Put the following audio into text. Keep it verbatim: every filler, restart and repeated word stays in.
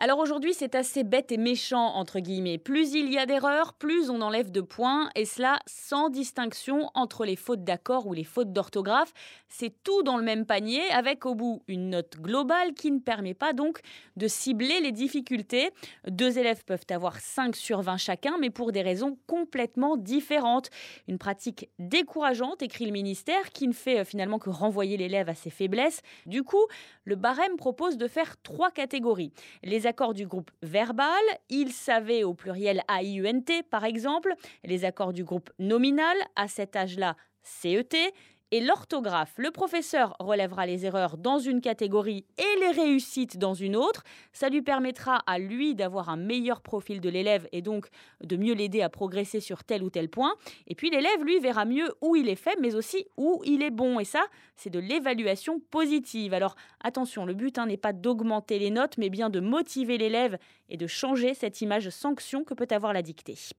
Alors aujourd'hui, c'est assez bête et méchant, entre guillemets. Plus il y a d'erreurs, plus on enlève de points, et cela sans distinction entre les fautes d'accord ou les fautes d'orthographe. C'est tout dans le même panier, avec au bout une note globale qui ne permet pas donc de cibler les difficultés. Deux élèves peuvent avoir cinq sur vingt chacun, mais pour des raisons complètement différentes. Une pratique décourageante, écrit le ministère, qui ne fait euh, finalement que renvoyer l'élève à ses faiblesses. Du coup, le barème propose de faire trois catégories. Les accords du groupe verbal, il savait au pluriel A I E N T par exemple, les accords du groupe nominal, à cet âge-là C E T, et l'orthographe. Le professeur relèvera les erreurs dans une catégorie et les réussites dans une autre. Ça lui permettra à lui d'avoir un meilleur profil de l'élève et donc de mieux l'aider à progresser sur tel ou tel point. Et puis l'élève, lui, verra mieux où il est faible, mais aussi où il est bon. Et ça, c'est de l'évaluation positive. Alors attention, le but hein, n'est pas d'augmenter les notes, mais bien de motiver l'élève et de changer cette image sanction que peut avoir la dictée.